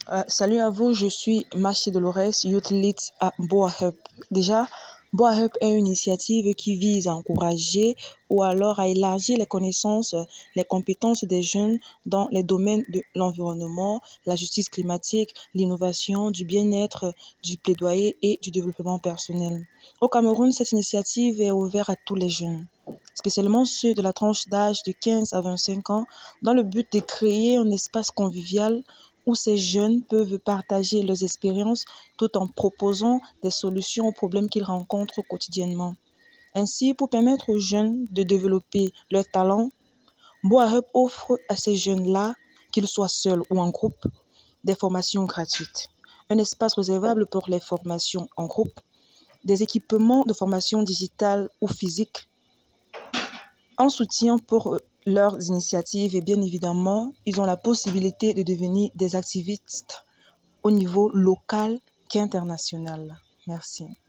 Salut à vous, je suis Machi Dolores, Youth Lead à Boa Hub. Déjà, Boa Hub est une initiative qui vise à encourager ou alors à élargir les connaissances, les compétences des jeunes dans les domaines de l'environnement, la justice climatique, l'innovation, du bien-être, du plaidoyer et du développement personnel. Au Cameroun, cette initiative est ouverte à tous les jeunes, spécialement ceux de la tranche d'âge de 15 à 25 ans, dans le but de créer un espace convivial où ces jeunes peuvent partager leurs expériences tout en proposant des solutions aux problèmes qu'ils rencontrent quotidiennement. Ainsi, pour permettre aux jeunes de développer leurs talents, Boahub offre à ces jeunes-là, qu'ils soient seuls ou en groupe, des formations gratuites, un espace réservable pour les formations en groupe, des équipements de formation digitale ou physique, en soutien pour leurs initiatives et bien évidemment, ils ont la possibilité de devenir des activistes au niveau local qu'international. Merci.